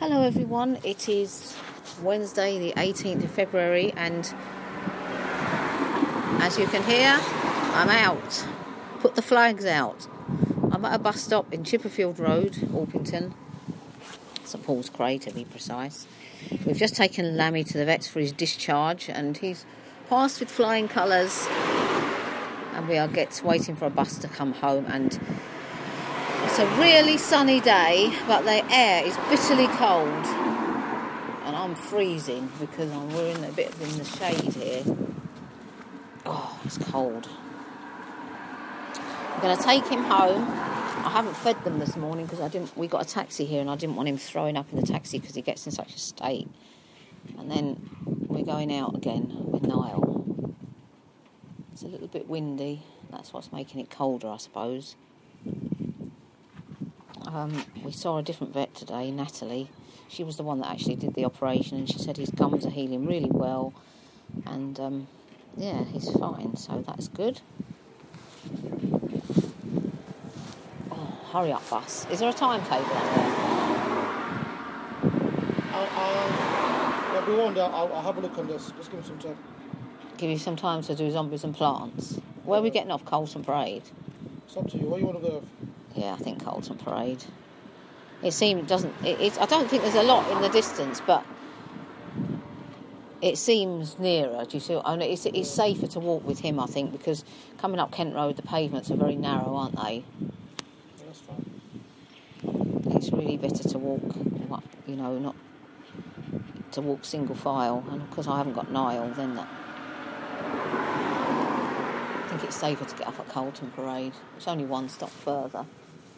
Hello everyone, it is Wednesday the 18th of February and as you can hear, I'm out. Put the flags out. I'm at a bus stop in Chipperfield Road, Orpington, St Paul's Cray to be precise. We've just taken Lammy to the vets for his discharge and he's passed with flying colours and we are waiting for a bus to come home, and it's a really sunny day, but the air is bitterly cold and I'm freezing because we're in a bit in the shade here. Oh, it's cold. I'm going to take him home. I haven't fed them this morning because we got a taxi here and I didn't want him throwing up in the taxi because he gets in such a state. And then we're going out again with Niall. It's a little bit windy. That's what's making it colder, I suppose. We saw a different vet today, Natalie. She was the one that actually did the operation and she said his gums are healing really well and he's fine, so that's good. Oh, hurry up, bus. Is there a timetable on there? I'll have a look on this. Just give me some time. Give you some time to do zombies and plants. Where are we getting off? Colton Parade? It's up to you. Where you want to go? Yeah, I think Colton Parade. I don't think there's a lot in the distance, but it seems nearer. Do you see? It's safer to walk with him, I think, because coming up Kent Road, the pavements are very narrow, aren't they? Yeah, that's fine. It's really better to walk, not to walk single file. And because I haven't got Niall, then I think it's safer to get off at Colton Parade. It's only one stop further.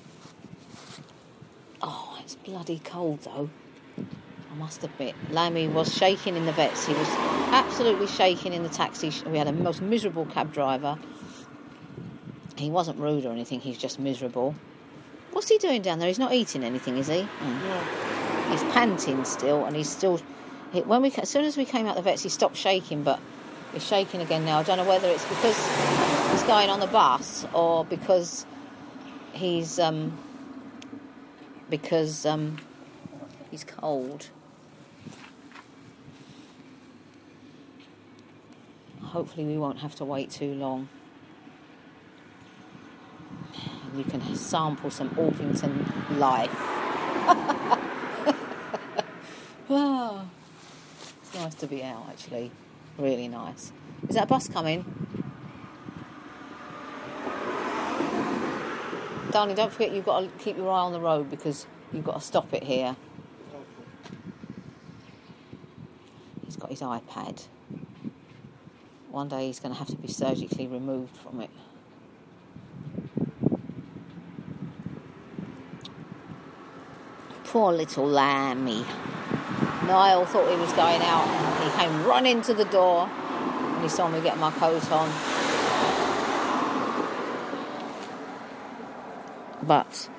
Oh, it's bloody cold though. I must admit, Lammy was shaking in the vets. He was absolutely shaking in the taxi. We had a most miserable cab driver. He wasn't rude or anything. He's just miserable. What's he doing down there? He's not eating anything, is he? No. He's panting still, and he's still. As soon as we came out the vets, he stopped shaking, but he's shaking again now. I don't know whether it's because he's going on the bus or because he's cold. Hopefully we won't have to wait too long. And you can sample some Orpington life. Oh, it's nice to be out, actually. Really nice. Is that a bus coming? Darling, don't forget you've got to keep your eye on the road because you've got to stop it here. He's got his iPad. One day he's going to have to be surgically removed from it. Poor little Lammy. Niall thought he was going out and he came running to the door and he saw me get my coat on. But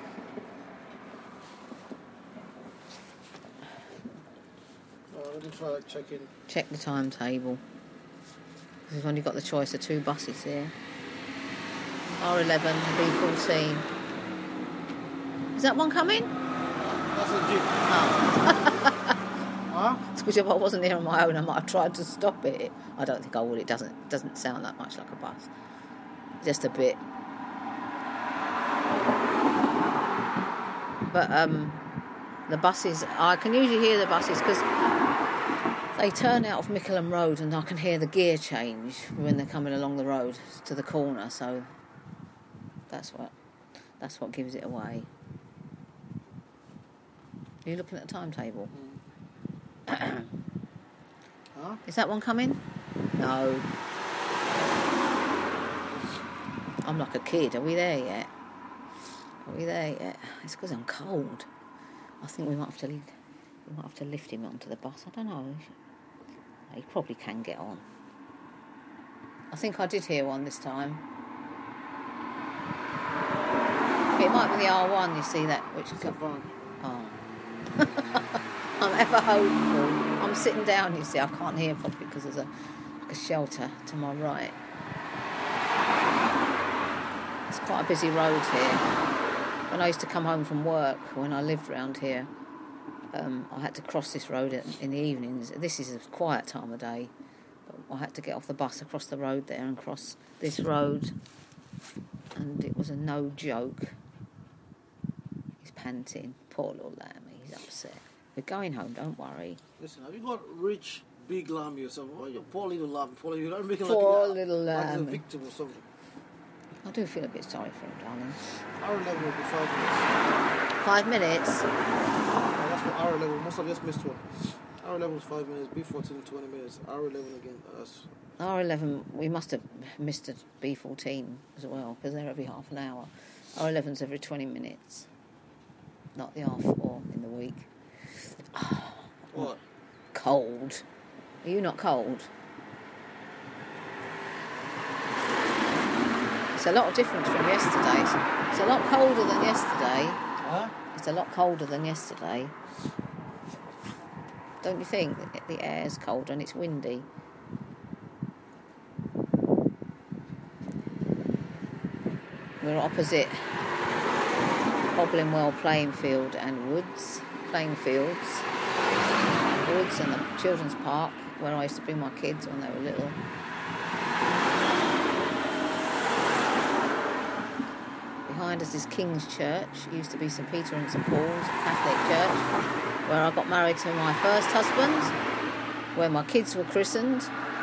Let me try checking. Check the timetable. We've only got the choice of two buses here. R11 and B14. Is that one coming? That's a jeep. Oh. Huh? It's because if I wasn't here on my own, I might have tried to stop it. I don't think I would. It doesn't sound that much like a bus. Just a bit. But the buses, I can usually hear the buses because they turn out of Mickleham Road and I can hear the gear change when they're coming along the road to the corner. So that's what gives it away. Are you looking at the timetable? Huh? Is that one coming? No. I'm like a kid. Are we there yet? It's because I'm cold. I think we might have to lift him onto the bus. I don't know. He probably can get on. I think I did hear one this time. It might be the R1. You see that? Which is oh. I'm ever hopeful. I'm sitting down. You see, I can't hear properly because there's a shelter to my right. It's quite a busy road here. When I used to come home from work, when I lived round here, I had to cross this road in the evenings. This is a quiet time of day. But I had to get off the bus across the road there and cross this road. And it was a no joke. He's panting. Poor little Lammy. He's upset. We're going home, don't worry. Listen, have you got rich, big lammy or something? Why are you poor little lammy? You're not making Poor like little like he's a lammy. victim or something. I do feel a bit sorry for him, darling. Hour 11 will be 5 minutes. 5 minutes? Oh, that's for hour 11. Must have just missed one. Hour 11 was 5 minutes, B14 20 minutes. Hour 11 again. That's... R11, we must have missed a B14 as well, because they're every half an hour. R11's every 20 minutes. Not the R4 in the week. Oh, What? cold. Are you not cold? It's a lot of difference from yesterday. It's a lot colder than yesterday. Huh? It's a lot colder than yesterday. Don't you think? The air's colder and it's windy. We're opposite Hoblingwell playing field and Woods playing fields. Woods and the children's park where I used to bring my kids when they were little. Behind us is King's Church. It used to be St Peter and St Paul's Catholic Church, where I got married to my first husband, where my kids were christened.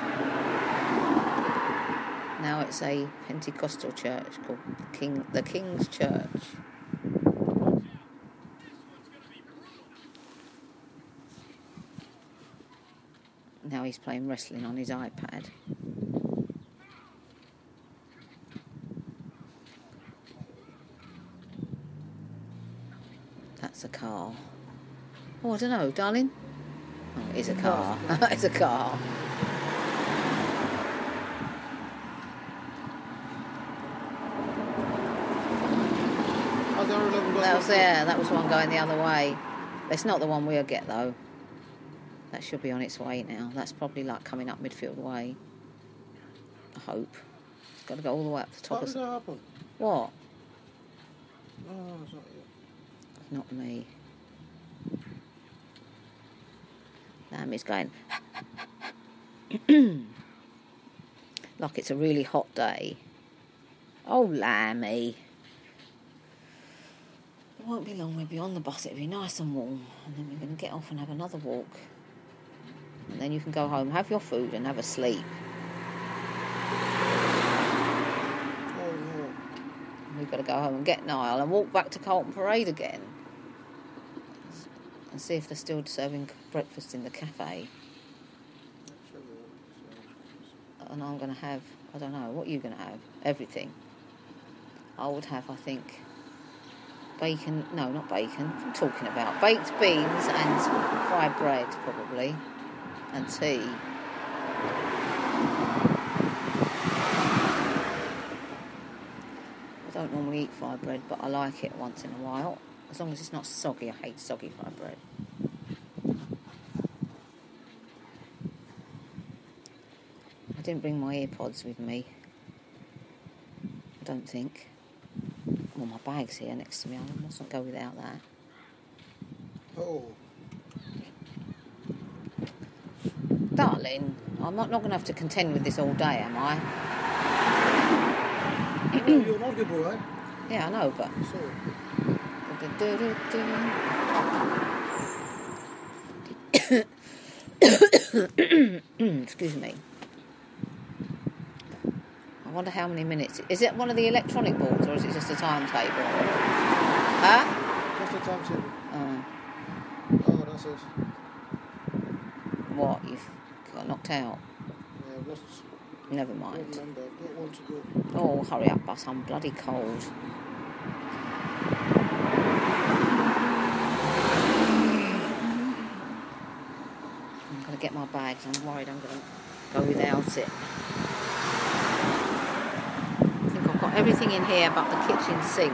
Now it's a Pentecostal church called the King's Church. Now he's playing wrestling on his iPad. That's a car. Oh, I don't know, darling. Oh, it is a car. It's a car. How's hour 11 going? That was there. That was one going the other way. It's not the one we'll get, though. That should be on its way now. That's probably like coming up Midfield Way. I hope. It's got to go all the way up to the top. How did that happen? What? No, it's not you. Not me. Lammy's going like it's a really hot day. Oh, Lammy. It won't be long, we'll be on the bus, it'll be nice and warm, and then we're going to get off and have another walk. And then you can go home, have your food and have a sleep. Oh, no. We've got to go home and get Niall and walk back to Carlton Parade again. And see if they're still serving breakfast in the cafe. And I'm going to have, I don't know, what are you going to have? Everything. I would have, I think, bacon, no, not bacon, what am I talking about? Baked beans and fried bread, probably, and tea. I don't normally eat fried bread, but I like it once in a while. As long as it's not soggy. I hate soggy fried bread. I didn't bring my earpods with me. I don't think. Well, my bag's here next to me. I mustn't go without that. Oh. Darling, I'm not going to have to contend with this all day, am I? You're not good, right? Yeah, I know, but... Excuse me. I wonder how many minutes. Is it one of the electronic boards or is it just a timetable? Huh? What's the timetable? Oh, Oh, that's it. what? You've got knocked out? Yeah, I've lost. Never I don't mind. remember. I've got one to go. Oh, hurry up, bus. I'm bloody cold. I'm going to get my bags. I'm worried I'm going to go without it. I think I've got everything in here but the kitchen sink.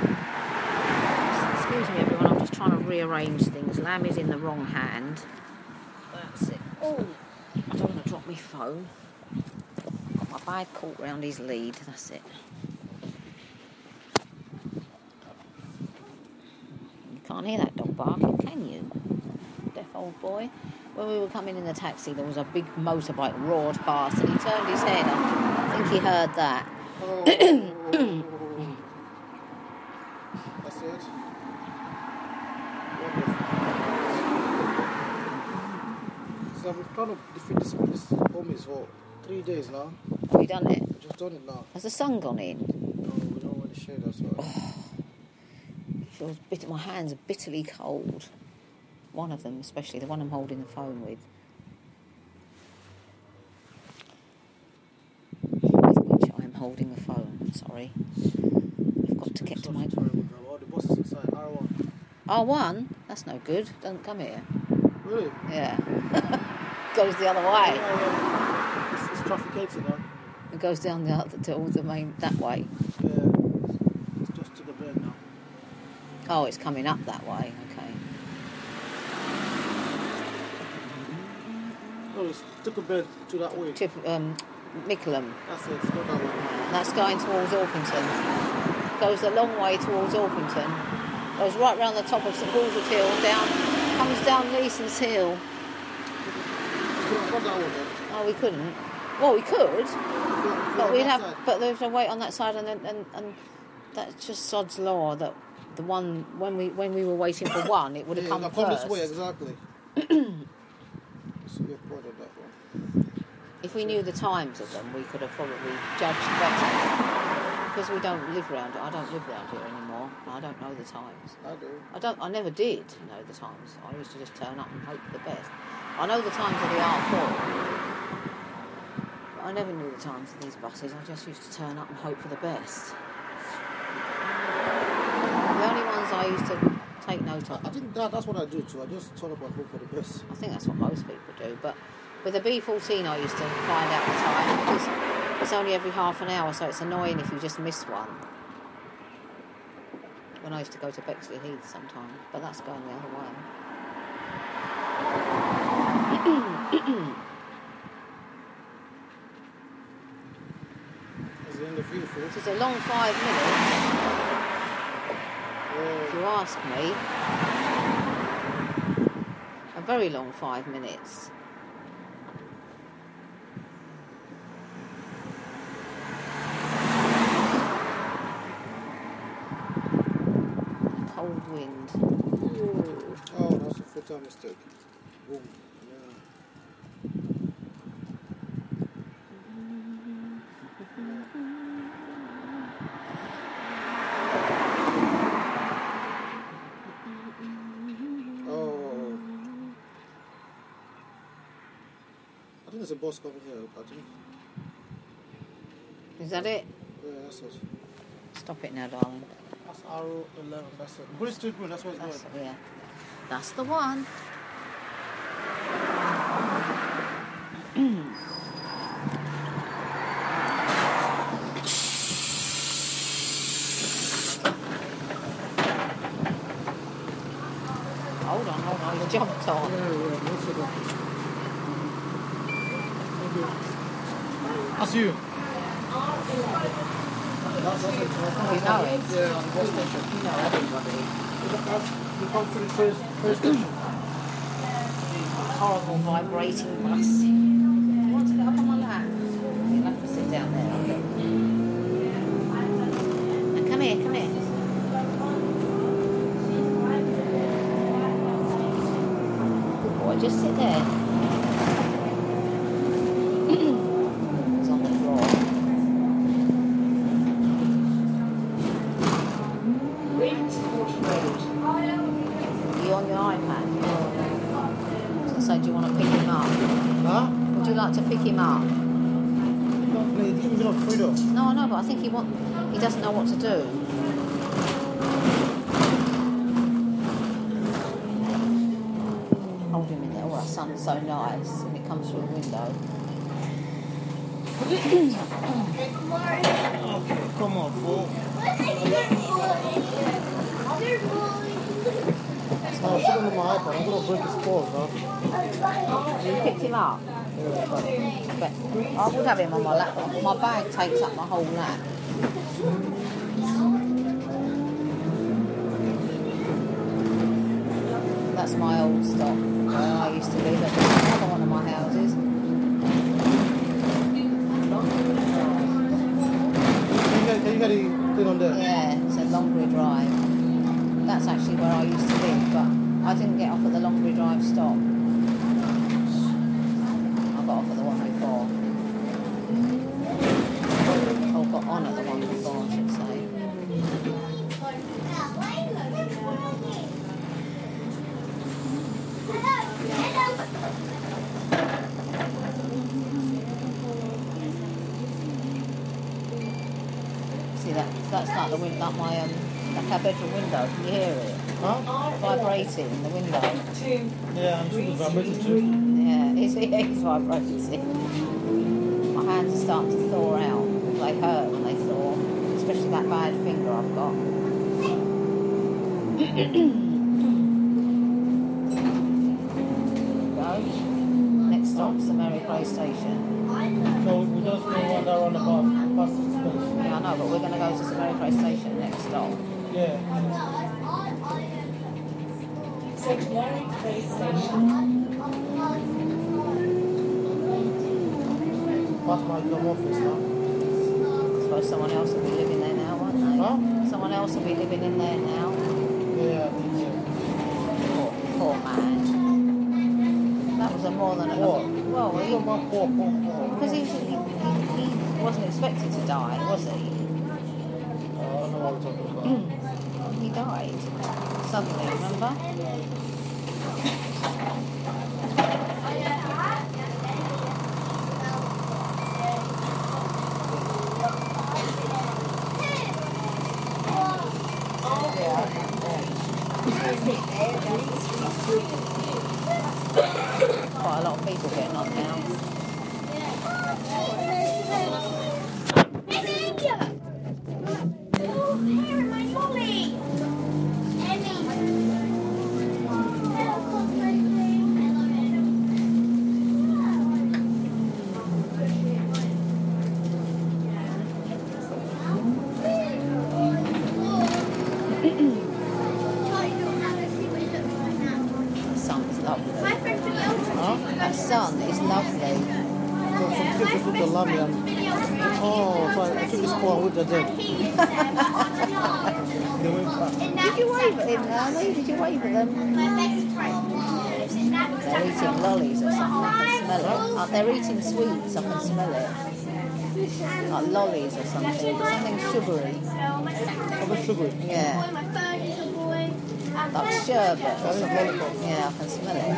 Excuse me, everyone. I'm just trying to rearrange things. Lamb is in the wrong hand. That's it. Oh, I don't want to drop my phone. Got my bag caught round his lead. That's it. You can't hear that dog barking, can you? old boy. When we were coming in the taxi, there was a big motorbike roared past, and he turned his head. I think he heard that. Oh. That's it. Wonderful. So I'm trying to defeat this homies for 3 days now. Have you done it? I've just done it now. Has the sun gone in? No, we don't want to share that. So. My hands are bitterly cold. One of them, especially the one I'm holding the phone with. With which I'm holding the phone. Sorry, I've got to get to my. Oh, the boss is inside. R1. R1? That's no good. Doesn't come here. Really? Yeah. Goes the other way. Yeah. It's trafficated now. It goes down the other towards the main that way. Yeah. It's just to the bed now. Oh, it's coming up that way. Okay. No, it's took a bed to that way. Mickleham. That's it. It's not that way. That's going towards Orpington. Goes a long way towards Orpington. Goes right round the top of St Paul's Hill, comes down Leeson's Hill. Not that way then. Oh, we couldn't. Well, we could, but we'd have. Side. But there's a wait on that side, and that's just sod's law that the one when we were waiting for one, it would have come I've first. come this way exactly. That's a good point of that one. If we knew the times of them, we could have probably judged better. Because we don't live around it. I don't live around here anymore. I don't know the times. I do. I never did know the times. I used to just turn up and hope for the best. I know the times of the R4. But I never knew the times of these buses. I just used to turn up and hope for the best. The only ones I used to take note of. I think that's what I do too. I just turn up and hope for the best. I think that's what most people do. But with the B14, I used to find out the time because it's only every half an hour, so it's annoying if you just miss one. When I used to go to Bexley Heath sometimes, but that's going the other way. It's the end of you, folks. It's a long 5 minutes, if you ask me. A very long 5 minutes. Cold wind. Ooh. Oh, that's a fatal mistake. Boom. Yeah. Oh. I think there's a bus coming here, I think. Is that it? Yeah, that's it. Stop it now, darling. That's R11, that's it. British Street Road, that's where it's That's, going. yeah. That's the one. Hold on, you jumped on. Yeah, most of them. Thank you. That's you. That's it. You know it. Yeah, on the bus station. You know everybody. You come to the first station. Horrible vibrating bus. You want to get up on my lap? You'll have to sit down there. And come here. Good boy, just sit there. It's on the floor. Are you on your iPad? So do you want to pick him up? Huh? Would you like to pick him up? No, you think you're not free though. No, I know, but I think he doesn't know what to do. Hold him in there. Oh, that sun's so nice, and it comes through the window. Okay, come on, fool. I'm sitting on my iPad. I'm going to break his paws, huh? You picked him up? But I would have him on my lap. My bag takes up my whole lap. That's my old stop where I used to live. That's another one of my houses. You got it put on there? Yeah, it's a Longbury Drive. That's actually where I used to live, but I didn't get off at the Longbury Drive stop. I got off at the one before. Or got on at the one before, I should say. See that's like the wind, like my like our bedroom window. Can you hear it? Huh? Vibrating in the window. Yeah, I'm sure it's vibrating too. Yeah, it's vibrating. My hands are starting to thaw out. They hurt when they thaw, especially that bad finger I've got. Go. Next stop's the Mary Gray station. No, we just go wander around the bar, past the space. Yeah, I know, but we're going to go to the Mary Gray station next stop. Yeah. St. Mary Gray Station. Past my home office now. I suppose someone else will be living there now, won't they? Huh? Someone else will be living in there now. Yeah, I think so. Poor man. That was a more than a... What? Well, What about poor? because he wasn't expected to die, was he? I don't know what we're talking about. He died suddenly, remember? Quite a lot of people getting knocked down. That sun is lovely. So some kids just look at me and so I took this poor with the dead. They went back. Did you wave at him, Annie? Did you wave at them? They're eating lollies or something. I can smell it. They're eating sweets. I can smell it. Like lollies or something. Something sugary. Over sugary. Yeah. Like sherbet or something. Yeah, I can smell it.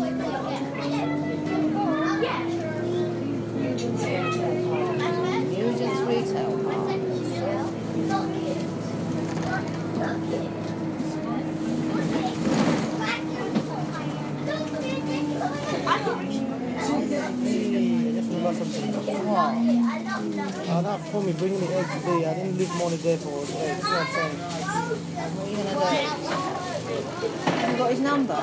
Nugent's Retail Park. What? That for me bringing the egg today. I didn't leave money there for the eggs. You know what I'm saying? What are you going to do? Have you got his number?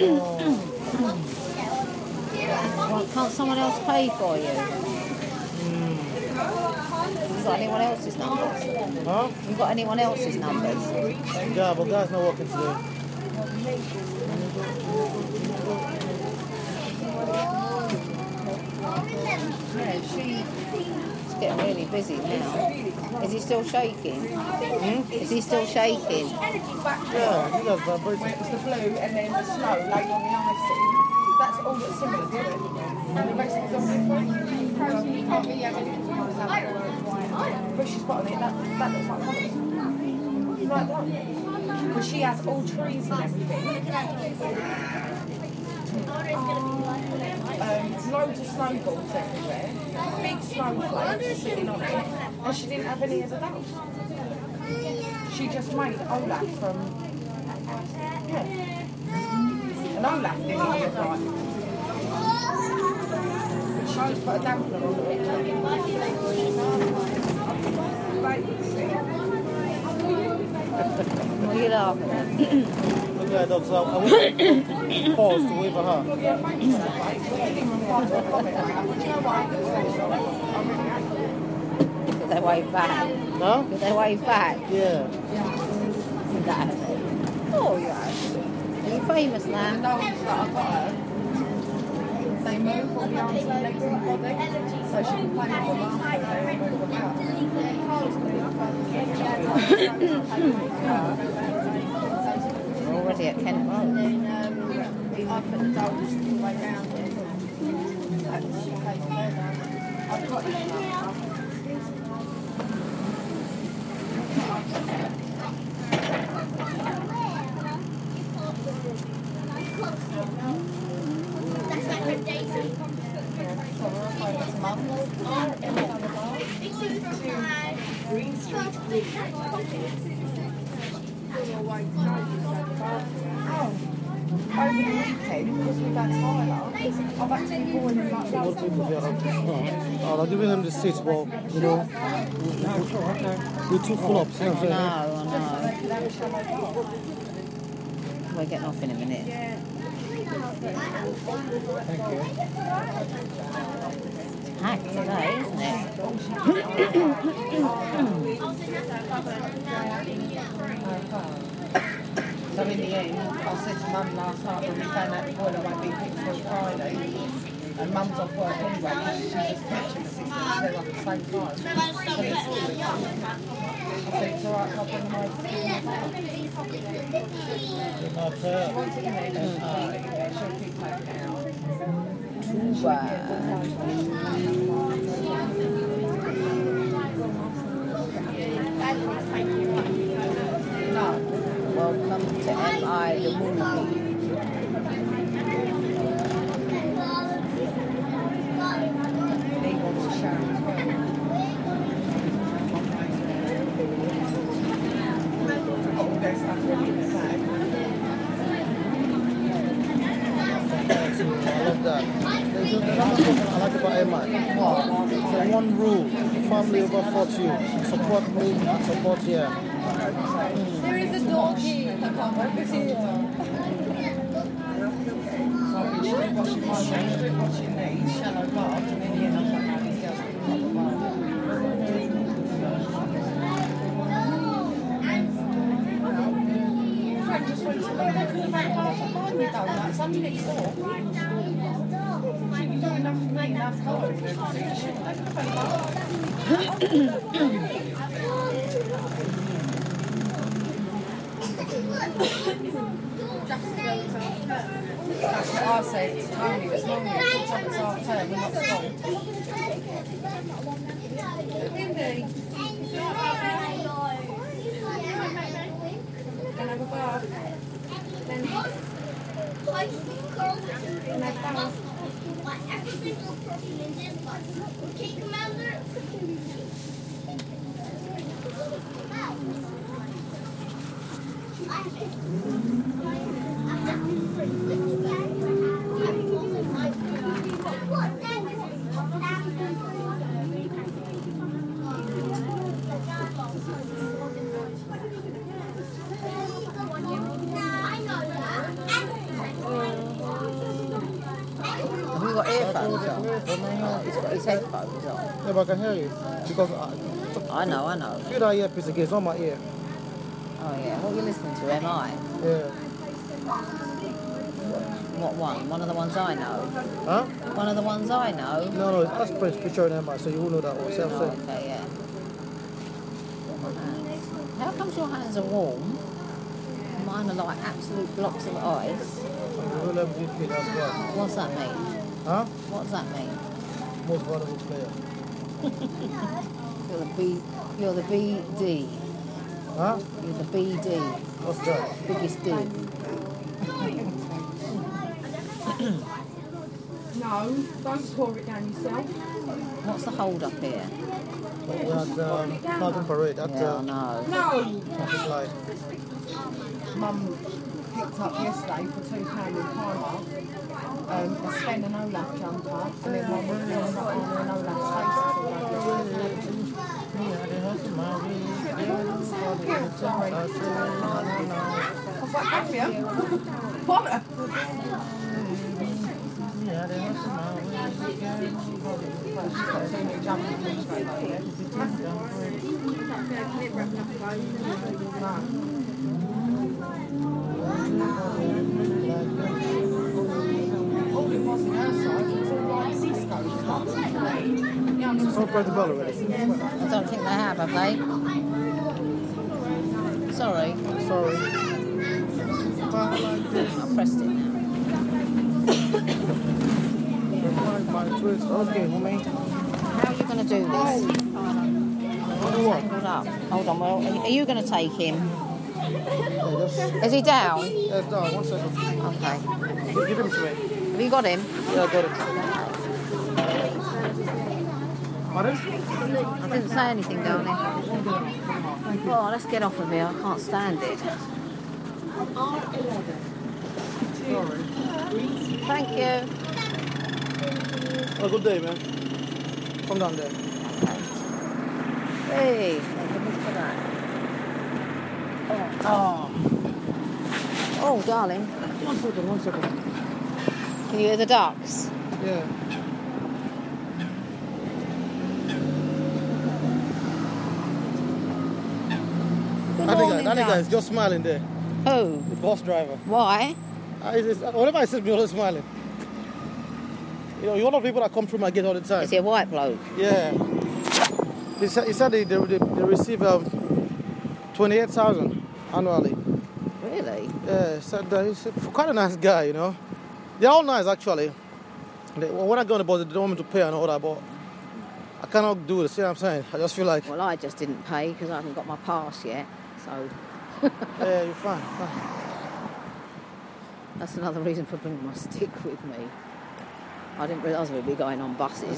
Well, can't someone else pay for you? Have you got anyone else's numbers? Huh? You got anyone else's numbers? Yeah, but Guy's not working today. Yeah, she's getting really busy now. Is he still shaking? Is he still shaking? Yeah, you guys vibrating. It's the blue and then the snow laid on the icing. That's all that's similar to it. And the rest is all different. Frozen, you can't really have anything to Bushes put on it, that looks like colours. Like that. Because she has all trees and everything. Loads of snowballs everywhere. Big snowflakes sitting on it. And she didn't have any of the dolls. She just made Olaf from... Yeah. And Olaf didn't even look right. She just put a dampener on it. What are you laughing at? Look at that dog. So I went to pause to wave at her. Yeah, thank you for that, mate. We didn't even reply to a comment. But you know what? Did they wave back? Huh? Did they wave back? Yeah. That. Oh, yes. Are you famous The now. dogs that I got her, they move all the arms and legs and the body, so she can play with them after they move them out. We're already at Kent Road. I put the dogs all the way round it. I've got it now. Over the weekend, because we've had Tyler, I've actually bought him like Most people here are I'm giving him the seats, but you know, we're too full up. See what I'm saying? I know. We're getting off in a minute. Thank you. Packed today, isn't it? So in the end, I said to Mum last night when we found out the boiler won't be fixed till Friday, and Mum's off work anyway, she's just kitchen assistant, so they're on at the same time. So it's all I said, it's alright, I'll bring them over to you. She wants it in there, she'll keep taking it out. Too bad. No. Welcome to MI, the movie. He wants to shower as well. All their stuff ready in the bag. I love that. There's another thing I like about MI. So one rule, family over 40, support me and support here. There is a dog here. I can't wait to see it. So I've been washing my hands, washing these, shallow baths, and then the end I'm like, no, these girls can proper bath. Frank just went to the back half of mine with donuts underneath door. You do enough for me, enough colour and everything. You shouldn't have to pay bath. That's what I said to Tony this morning. It's half term, we're not school. Windy. Can I have a bath? Then can I have a bath? Have you got earphones on? He's got his headphones on. Yeah, but I can hear you. Because I know. feel that earpiece again, it's on my ear. Oh yeah, what are you listening to, MI? Yeah. What one? One of the ones I know? Huh? One of the ones I know? No, that's Prince featuring MI, so you will know that one. See what I'm Oh, saying? okay, yeah. My hands. How comes your hands are warm? Mine are like absolute blocks of ice. Real MVP, that's right. What's that mean? Huh? What does that mean? Most valuable player. You're the BD. Huh? You're the BD. What's that? Biggest D. No, don't pour it down yourself. What's the hold up here? We had Flag and Parade at Yeah, I know. No! traffic light. Mum picked up yesterday for £2 in Primark a Sven and Olaf jumper, and then one with Anna and Olaf's faces all over it. Sorry. I was like, come here. What? She's got 2 new jumpers straight up here. No. Someone pressed the bell already. I don't think they have they? Sorry. Sorry. Like this. I pressed it now. My twist. Okay, homie. How are you going to do this? What? Hold up. Hold on, well, are you going to take him? Yeah, just, Is he down? yeah, it's down. 1 second. Okay. Give him to me. Have you got him? Yeah, I got it. Pardon? I didn't say anything, darling. Oh, let's get off of here. I can't stand it. Sorry. Thank you. Have a good day, man. Come down there. Hey, thank goodness for that. Oh. Oh, darling. 1 second, 1 second. Can you hear the ducks? Yeah. Good That morning, guy ducks. is just smiling there. Who? The bus driver. Why? Whenever I see me, always smiling. You know, you're one of the people that come through my gate all the time. Is he a white bloke? Yeah. He said they receive 28,000 annually. Really? Yeah, he said he's quite a nice guy, you know. They're all nice, actually. When I go on the bus, they don't want me to pay and all that, but I cannot do it. See what I'm saying? I just feel like, Well, I just didn't pay because I haven't got my pass yet. So yeah, you're fine. that's another reason for bringing my stick with me. I didn't realise we'd be going on buses.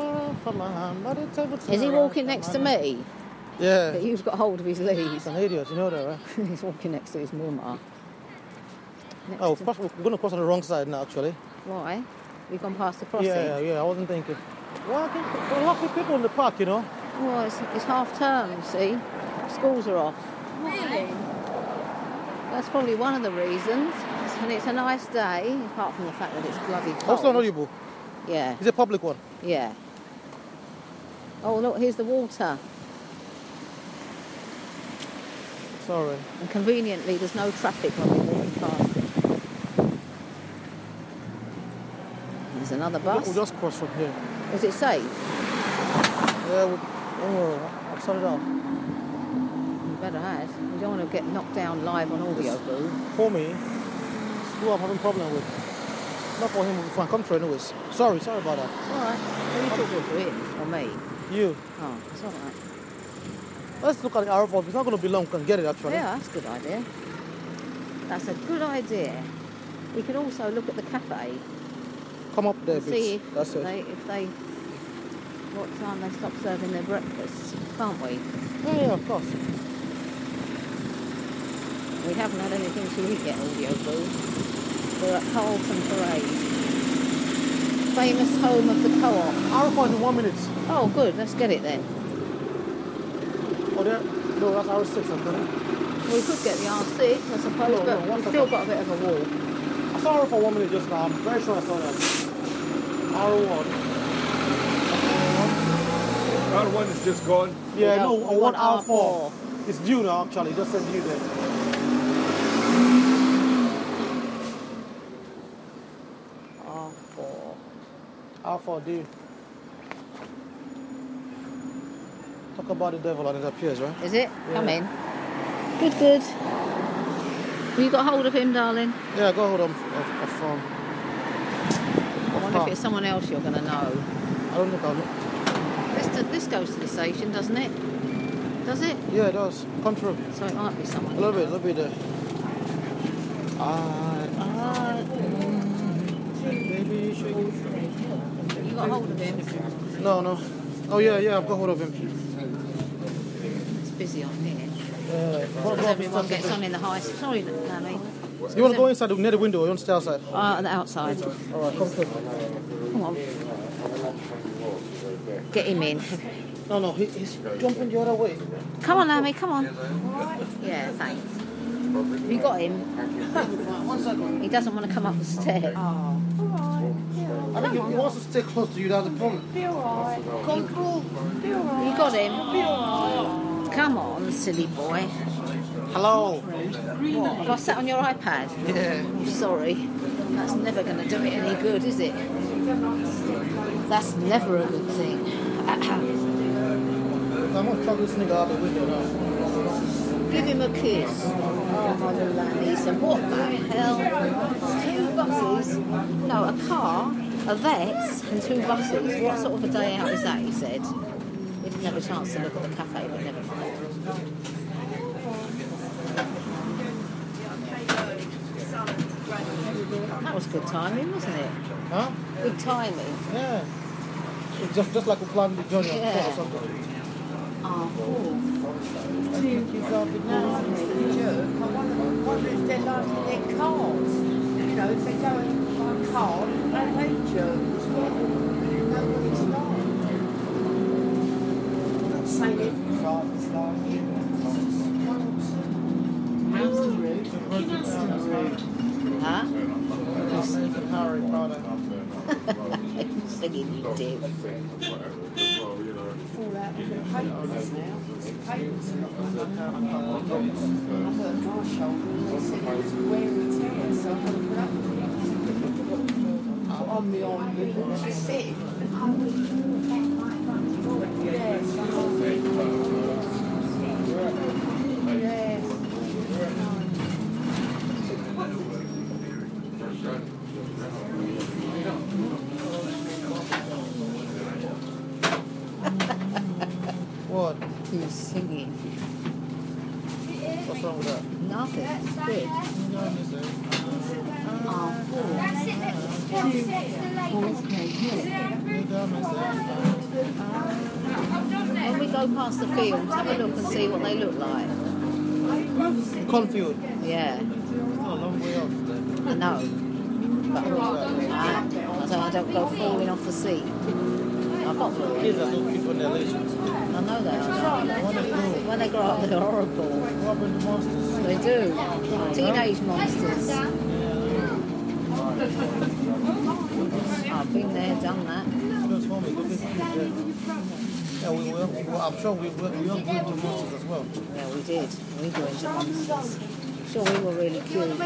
Is he walking next to me? Yeah. But you've got hold of his lead. He's an idiot, you know that, right? He's walking next to his mama. Oh, we're going to cross on the wrong side now, actually. Why? We've gone past the crossing. Yeah, I wasn't thinking. Well, I think there are lots of people in the park, you know. Well, it's half term, you see. Schools are off. Really? That's probably one of the reasons. And it's a nice day, apart from the fact that it's bloody cold. Also audible. Yeah, It's a public one. yeah. Oh, look, here's the water. Sorry. And conveniently, there's no traffic when we're walking past it. There's another bus. We'll just cross from here. Is it safe? Yeah, I'll sort it out. You better have. You don't want to get knocked down live on audio, boo. For me, it's who I'm having problem with. Not for him, if I come through anyways. Sorry about that. It's all right. Are you talking to him or me? You. Oh, it's all right. Let's look at the RF. It's not going to be long. We can get it, actually. Yeah, that's a good idea. That's a good idea. We could also look at the cafe. Come up there, And see bits. That's it. what time they stop serving their breakfast, can't we? Yeah, of course. We haven't had anything to eat yet, audio boo. We're at Carlton Parade, famous home of the co-op. RF in 1 minute. Oh, good. Let's get it then. Oh, there? No, that's R6, I'm telling you. We could get the R6, I suppose, No, but one we've second. still got a bit of a walk. I saw her for 1 minute just now. I'm very sure I saw that. R1. R1 is just gone. Yeah, We no, don't- we want R4. It's due now, actually. It just said due there. R4. R4 due. Talk about the devil and it appears, right? Is it? Yeah. Come in. Good. Have you got hold of him, darling? Yeah, go hold on. I wonder if it's someone else you're going to know. I don't think I'll look. This goes to the station, doesn't it? Does it? Yeah, it does. Come through. So it might be someone. A little bit there. Baby, shake it. You got hold of him? No. Oh, yeah, I've got hold of him. It's busy on here. Because Everyone gets on in the high. Sorry, Lammy. You want to go inside near the window or you want to stay outside? On the outside. All right, come through. Come on. Get him in. No, he's jumping the other way. Come on, Lammy. Come on. Yeah, thanks. Have you got him? 1 second. He doesn't want to come up the stairs. I think he wants to stay close to you, that's the problem. Come through. You got him? Come on, silly boy. Hello. Have I sat on your iPad? Yeah. I'm sorry. That's never going to do it any good, is it? That's never a good thing. I'm gonna chuck this nigga out the window now. Give him a kiss. Oh, my little Annie. He said, what the hell? 2 buses? No, a car, a vet's and 2 buses. What sort of a day out is that, he said. We didn't have a chance to look at the cafe, but never mind. That was good timing, wasn't it? Huh? Good timing. Yeah. It's just like we planned the journey on foot or something. Oh, cool. I think he's out the No, Mr. Jerk, I wonder if they're loading their cars. You know, if they're going by car, they jerk as well. Nobody's not. I'm not saying every driver's like you. How's the route? Huh? Stephen Harry, brother. Singing you do. Fall out of the papers now. The papers are not I've hurt my shoulder and they said it was wear and tear, so I had to put up with it. On the ointment and that's it. Yes. Yes. What? Who's singing? What's wrong with that? Nothing. It's good. Oh, cool. When we go past the fields, have a look and see what they look like. Cornfield. Yeah, It's not a long way off. I know. But I don't go falling off the seat. I've got Kids are so cute when they're little. I know they are. When they grow up, they're horrible. What happened to monsters? They do. Teenage monsters. I've been there, done that. Just for me, look at it. Yeah, I'm sure we all grew into monsters as well. Yeah, we did. We grew into monsters. Sure, we were really cute once. A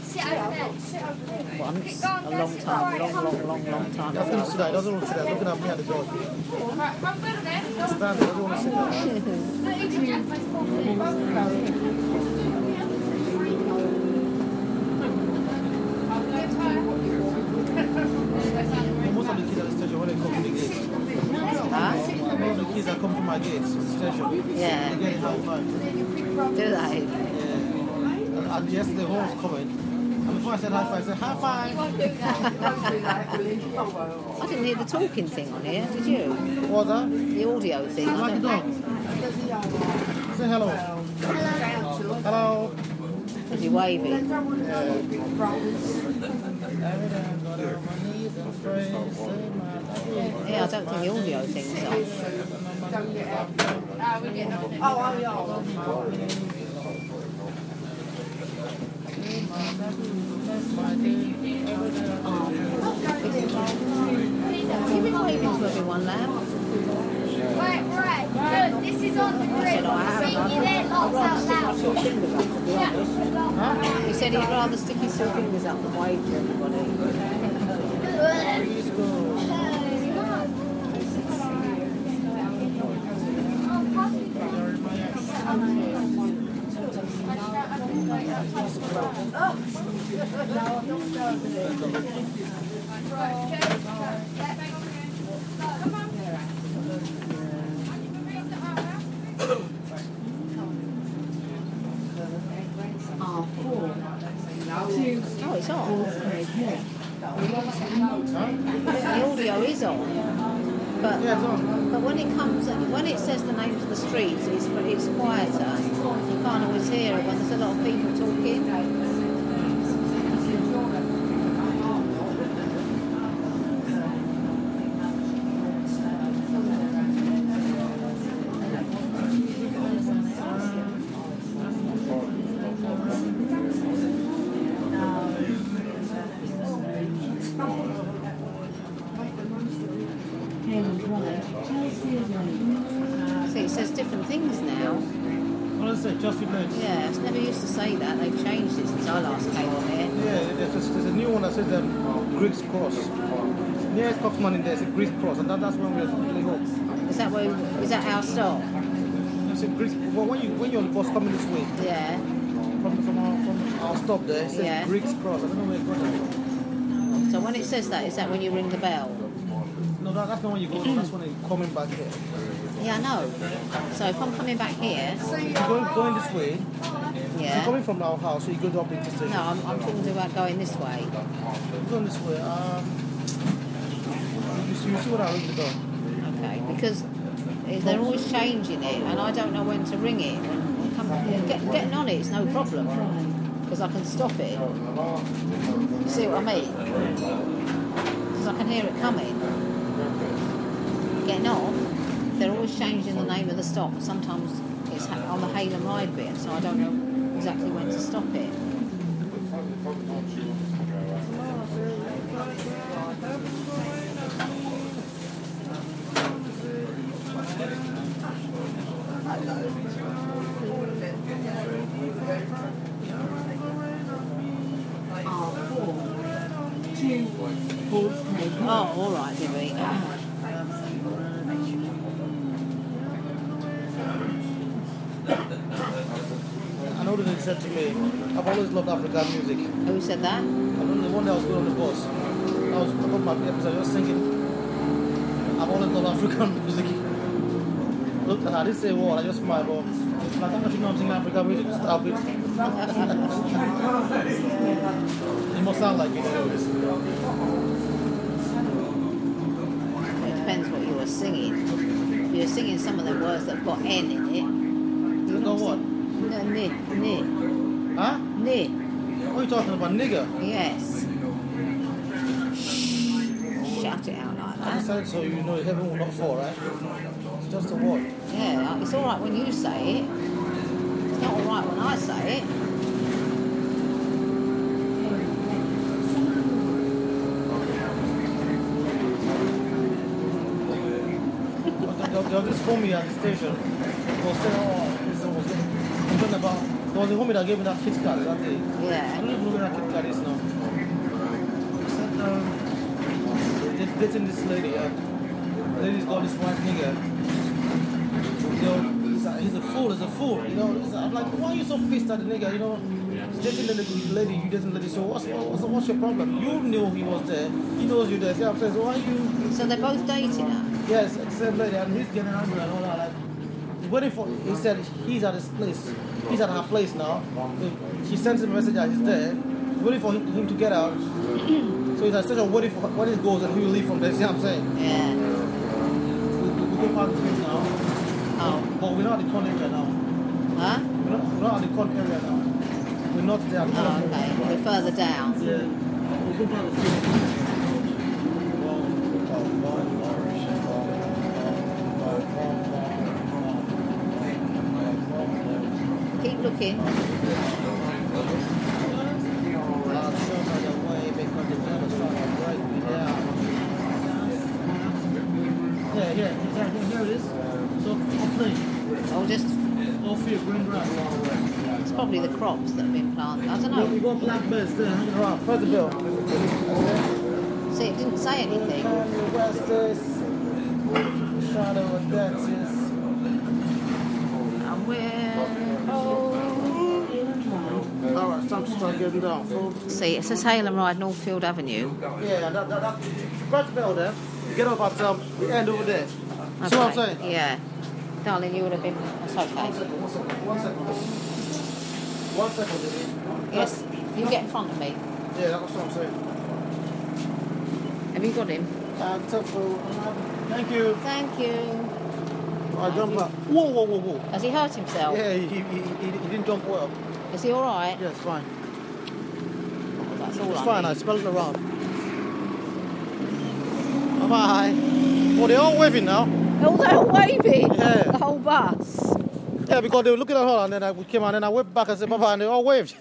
long time, long time That's going to sit there. He doesn't want to sit there. Looking at me at the door. Stand. He doesn't want to sit there. Most of the kids at the station, when they come to the gates, Huh? most of the kids that come to my gates, the station, Yeah. they get a high five. Do they? Yeah. And yesterday, home was coming. And before I said high five, I said high five. I didn't hear the talking thing on here, did you? What's that? The audio thing. Like I it don't done. Say hello. Hello. Was he waving? Yeah, I don't think the audio thing's on. Have you been waving to everyone now? Right. Look, this is on the grid. See you there, lots out loud. He said he'd rather stick his 2 fingers up than wave to everybody. Oh, cool. Oh, it's on. The audio is on. But, Yeah, it's on. but when it says the names of the streets, it's quieter. You can't always hear it when there's a lot of people talking. See, it says different things now. What does it say? Just Lanes. Yeah, it's never used to say that. They've changed it since I last came on here. Yeah, there's a new one that says Griggs Cross. near Coxman in there is a Greece cross, and that's when we're really home. Is that our stop? It's a Greece. Well, when you're on the bus coming this way, Yeah. from our stop there, it says Yeah. Greeks cross. I don't know where it's going. So when it says that, is that when you ring the bell? No, that's not when you go. That's when you're coming back here. Yeah, I know. So if I'm coming back here, You're going this way. You're yeah. coming from our house, so you go to Upington Station. No, I'm talking about going this way. You're going this way. You see what I ring the bell? Okay, because they're always changing it, and I don't know when to ring it. Getting on it is no problem, because I can stop it. You see what I mean? Because I can hear it coming. Getting off, they're always changing the name of the stop. Sometimes it's on the Hail and Ride bit, so I don't know exactly when to stop it. Oh, all right, Debbie. I know that they said to me, I've always loved African music. Who said that? I don't know, the one that was going on the bus. I got my episode, I was singing, I've always loved African music. Look, I didn't say what, I just smiled, but like, I'm actually not singing African music, just stop it. It must sound like it. It depends what you were singing. If you're singing some of the words that have got N in it. You know what? No, ni. Huh? Ni. What are you talking about, nigger? Yes. Shout it out like I that. said so you know heaven will not fall, right? It's just a word. Yeah, it's alright when you say it. It's not alright when I say it. There was this homie at the station who was saying, I'm talking about, there was a homie that gave me that Kit Kat that day. I Yeah. don't even know where that Kit Kat is now. He said, they're dating this lady, the lady's got this white nigga. You know, he's a fool, you know. I'm like, why are you so pissed at the nigga, you know? He's dating the lady, you dating the lady, so what's your problem? You knew he was there, he knows you're there, see what I'm saying? So why you... So they're both dating her? Yes, it's the same lady, and he's getting angry and all that. Like, he's waiting for. He said he's at his place. He's at her place now. She sends him a message that he's there. He's waiting for him to get out. So he's at the station waiting for when he goes and he will leave from there. See what I'm saying? Yeah. We go past the thing now. Oh. But we're not at the con area now. Huh? We're not at the con area now. We're not there. Oh, okay. We're further down. Yeah. We go past the thing. Keep looking. Yeah, here it is. So, complain. Or just, All for your green grass. it's probably the crops that have been planted. I don't We know. got blackbirds there hanging around. Press the bell. See, it didn't say anything. West is shadow of that is. And we're... Alright, it's time to start getting down. So, See, it says Hail and Ride, Northfield Avenue. yeah, that press the bell there. You get up at the end over there. See what I'm Okay, saying? Yeah. Darling, you would have been... That's okay. One second, baby. Yes, you get in front of me. Yeah, that's what I'm saying. Have you got him? Thank you. Thank you. Alright, jump up. Whoa. Has he hurt himself? Yeah, he didn't jump well. Is he alright? Yeah, it's fine. That's all It's I fine, need. I smell it around. Bye-bye. Oh, they're all waving now. Oh, they're all waving. Yeah. The whole bus. Yeah, because they were looking at her, and then we came out, and I waved back and said bye-bye, and they all waved.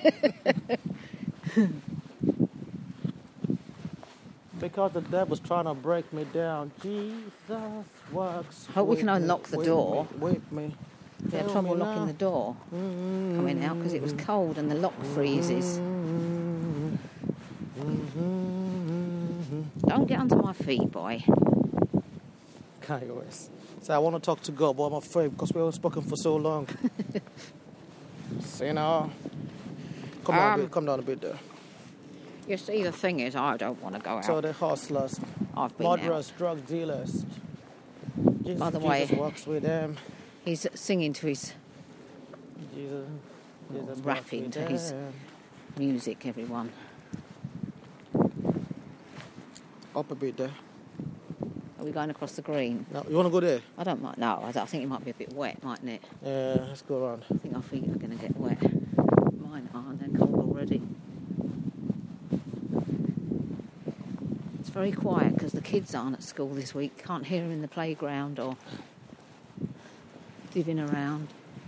Because the devil's trying to break me down. Jesus works. Hope we can unlock the door. Wait me. We had Tell trouble me locking now. the door coming out because it was cold and the lock freezes. Don't get under my feet, boy. Can't always. So I want to talk to God, but I'm afraid because we haven't spoken for so long. See now. Come down a bit there. You see, the thing is, I don't want to go out. So the hustlers, I've been murderers, out. drug dealers. By the way, Jesus works with them. He's singing to his Jesus rapping works to with his them. music, everyone. Up a bit there. Are we going across the green? Now, you want to go there? I don't mind. No, I think it might be a bit wet, mightn't it? Yeah, let's go around. I think our feet are going to get wet. Mine are. They're cold already. It's very quiet because the kids aren't at school this week. Can't hear them in the playground or divvying around.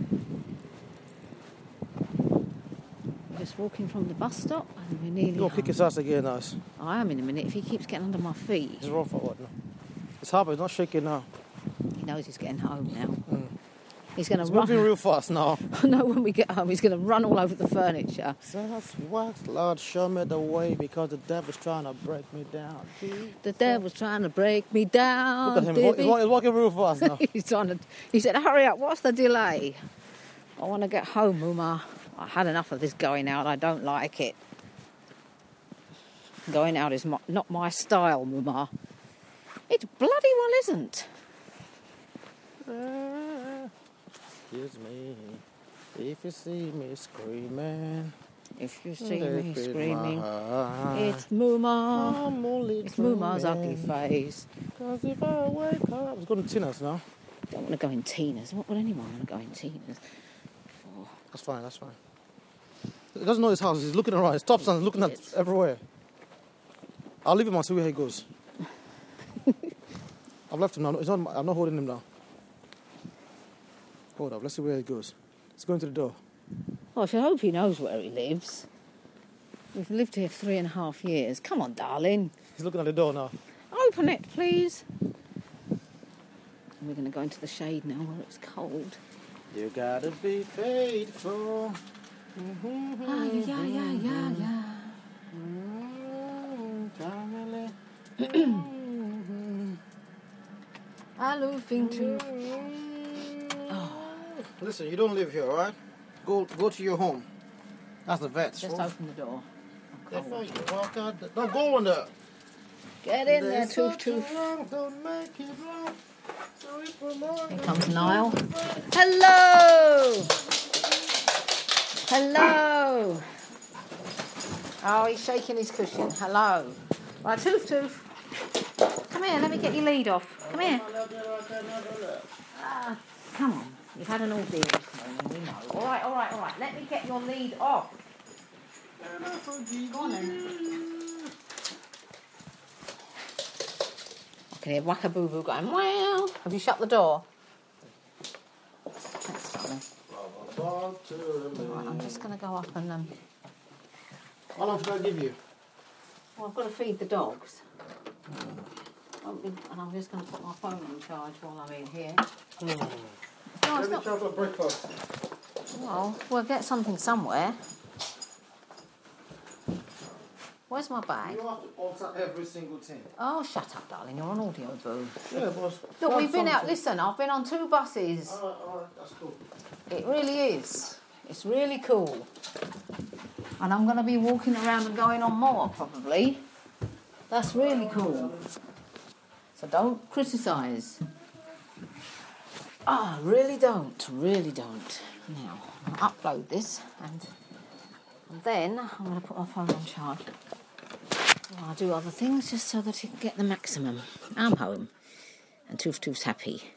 We're just walking from the bus stop and we're nearly Go pick home. his ass again, nice. I am in a minute. If he keeps getting under my feet, He's wrong forward now. It's hard, but it's not shaking now. he knows he's getting home now. Mm. He's going to It's run. moving real fast now. I know when we get home, he's going to run all over the furniture. Says, what, Lord, show me the way because the devil's trying to break me down. The devil's trying to break me down. Look at him, Divvy. he's walking real fast now. He said, hurry up, what's the delay? I want to get home, Muma. I had enough of this going out. I don't like it. Going out is not my style, Muma. It bloody well isn't. Excuse me, if you see me screaming, If you see deep me in screaming, my heart, it's Muma. I'm only It's Muma's ugly dreaming. face. 'Cause if I wake up, it's going to Tina's now. Don't want to go in Tina's. What would anyone want to go in Tina's for? That's fine, that's fine. He doesn't know his house, he's looking around, he stops and looking at everywhere. I'll leave him and see where he goes. I've left him now, I'm not holding him now. Hold up, let's see where he goes. He's going to the door. Oh, I should hope he knows where he lives. We've lived here 3.5 years. Come on, darling. He's looking at the door now. Open it, please. And we're going to go into the shade now where it's cold. You gotta be faithful. Ah, yeah. I love thing too. Listen, you don't live here, alright? Go to your home. That's the vet's. Just open the door. I'm cold. You walk out. Don't go in there. Get in there, Toof Toof. Here comes Niall. Hello! Hello! Oh, he's shaking his cushion. Hello. Right, Toof Toof. Come here, let me get your lead off. Come here. Come on. You've had an ordeal this morning, we know. All right. Let me get your lead off. Go on then. I can hear Whack-a-boo-boo going, wow. Have you shut the door? Thanks, darling. Right, I'm just going to go up and... How long should I give you? Well, I've got to feed the dogs. And I'm just going to put my phone on charge while I'm in here. No, it's not... for breakfast. Well, we'll get something somewhere. Where's my bag? You have to alter every single thing. Oh, shut up, darling. You're on audio, boo. Yeah, boss. Look, we've been out... Listen, I've been on 2 buses. Alright, that's cool. It really is. It's really cool. And I'm going to be walking around and going on more, probably. That's really cool. So don't criticise. Really don't. Now, I'll upload this and then I'm going to put my phone on charge. I'll do other things just so that you can get the maximum. I'm home and Toof Toof's happy.